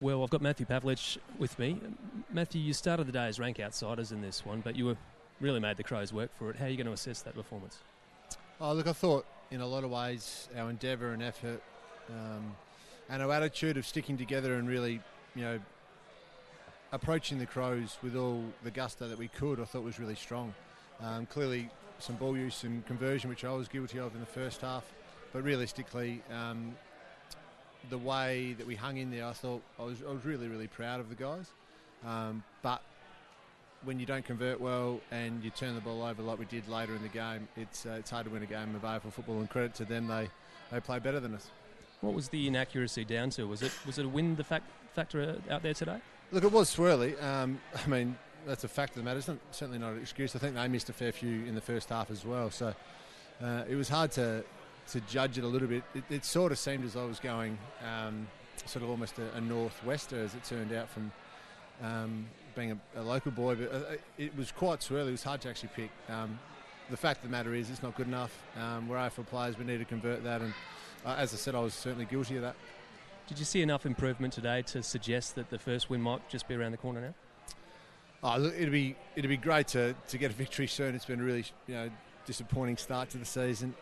Well, I've got Matthew Pavlich with me. Matthew, you started the day as rank outsiders in this one, but you really made the Crows work for it. How are you going to assess that performance? Oh, look, I thought in a lot of ways our endeavour and effort and our attitude of sticking together and really, approaching the Crows with all the gusto that we could, I thought was really strong. Clearly some ball use and conversion, which I was guilty of in the first half, but realistically, the way that we hung in there, I thought I was really, really proud of the guys. But when you don't convert well and you turn the ball over like we did later in the game, it's hard to win a game of AFL football, and credit to them, they play better than us. What was the inaccuracy down to? Was it a wind factor out there today? Look, it was swirly. That's a fact of the matter. It's certainly not an excuse. I think they missed a fair few in the first half as well. So it was hard to judge it a little bit. It sort of seemed as I was going sort of almost a northwester, as it turned out, from being a local boy. But it was quite swirly. It was hard to actually pick. The fact of the matter is it's not good enough. We're AFL players. We need to convert that. And as I said, I was certainly guilty of that. Did you see enough improvement today to suggest that the first win might just be around the corner now? Oh, look, it'd be great to get a victory soon. It's been a really disappointing start to the season.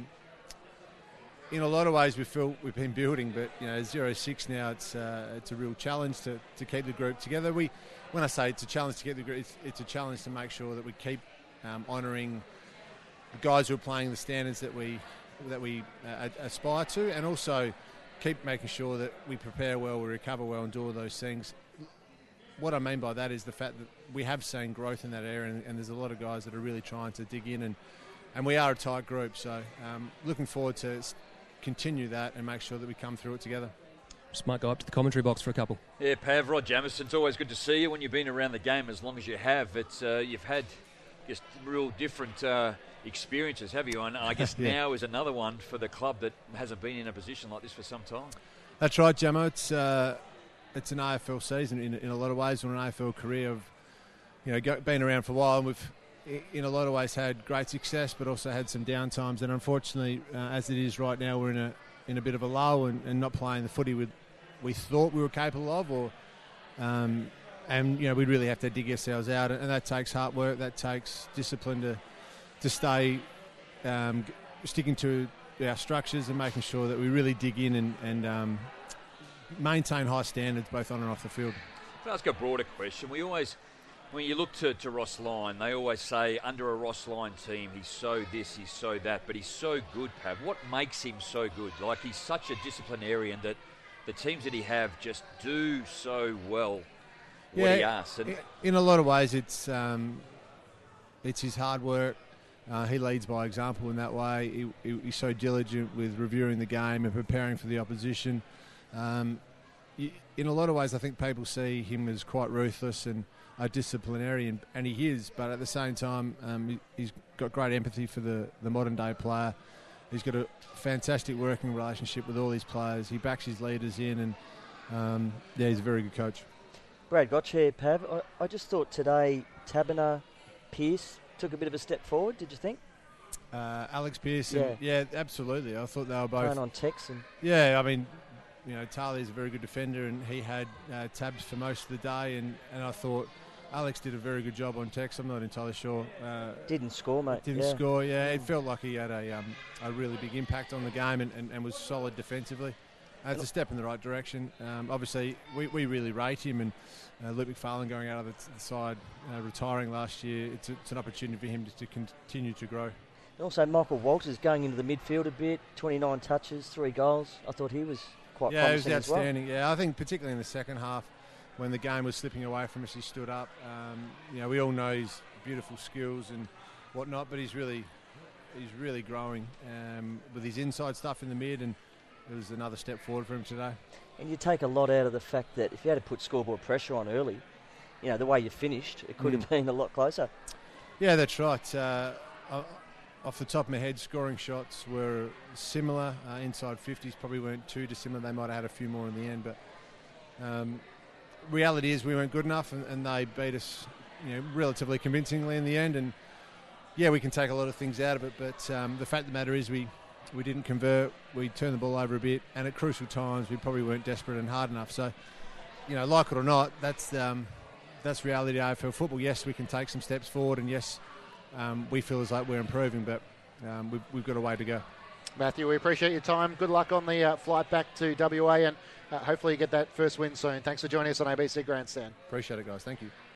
In a lot of ways, we feel we've been building, but 0-6 now, it's a real challenge to keep the group together. When I say it's a challenge to keep the group, it's a challenge to make sure that we keep honouring the guys who are playing the standards that we aspire to, and also keep making sure that we prepare well, we recover well, and do all those things. What I mean by that is the fact that we have seen growth in that area, and there's a lot of guys that are really trying to dig in, and we are a tight group. So looking forward to continue that and make sure that we come through it together. Just might go up to the commentary box for a couple. Yeah, Pav, Rod Jamieson, it's always good to see you when you've been around the game as long as you have. It's you've had just real different experiences, have you? And I guess now is another one for the club that hasn't been in a position like this for some time. That's right, Jamo. It's an AFL season in a lot of ways, or an AFL career of been around for a while, and we've in a lot of ways had great success, but also had some down times. And unfortunately, as it is right now, we're in a bit of a lull and not playing the footy we thought we were capable of, and we really have to dig ourselves out, and that takes hard work, that takes discipline to stay sticking to our structures and making sure that we really dig in and maintain high standards both on and off the field. Can I ask a broader question? We always, when you look to Ross Lyon, they always say under a Ross Lyon team, he's so this, he's so that, but he's so good, Pav. What makes him so good? Like, he's such a disciplinarian that the teams that he have just do so well what he asks. And in a lot of ways, it's his hard work. He leads by example in that way. He's so diligent with reviewing the game and preparing for the opposition. In a lot of ways, I think people see him as quite ruthless and a disciplinarian, and he is, but at the same time, he's got great empathy for the modern-day player. He's got a fantastic working relationship with all his players. He backs his leaders in, and he's a very good coach. Brad Gotch here, Pav. I just thought today Taberner, Pearce took a bit of a step forward, did you think? Alex Pearce, yeah, absolutely. I thought they were both... Playing on Texan. Yeah, I mean, Taylor's a very good defender, and he had tabs for most of the day, and I thought Alex did a very good job on Tex. I'm not entirely sure. Didn't score, mate. Didn't score, yeah. It felt like he had a really big impact on the game and was solid defensively. It's a step in the right direction. Obviously, we really rate him, and Luke McFarlane going out of the side, retiring last year, it's an opportunity for him to continue to grow. Also, Michael Walters going into the midfield a bit, 29 touches, 3 goals. I thought he was quite promising as well. Yeah, he was outstanding. Yeah, I think particularly in the second half, when the game was slipping away from us, he stood up. We all know his beautiful skills and whatnot, but he's really growing with his inside stuff in the mid, and it was another step forward for him today. And you take a lot out of the fact that if you had to put scoreboard pressure on early, the way you finished, it could have been a lot closer. Yeah, that's right. Off the top of my head, scoring shots were similar. Inside 50s probably weren't too dissimilar. They might have had a few more in the end, but reality is we weren't good enough, and they beat us relatively convincingly in the end. And yeah, we can take a lot of things out of it, but the fact of the matter is we didn't convert. We turned the ball over a bit, and at crucial times we probably weren't desperate and hard enough. So like it or not, that's reality of AFL football. Yes, we can take some steps forward, and yes, we feel as like we're improving, but we've got a way to go. Matthew, we appreciate your time. Good luck on the flight back to WA, and hopefully you get that first win soon. Thanks for joining us on ABC Grandstand. Appreciate it, guys. Thank you.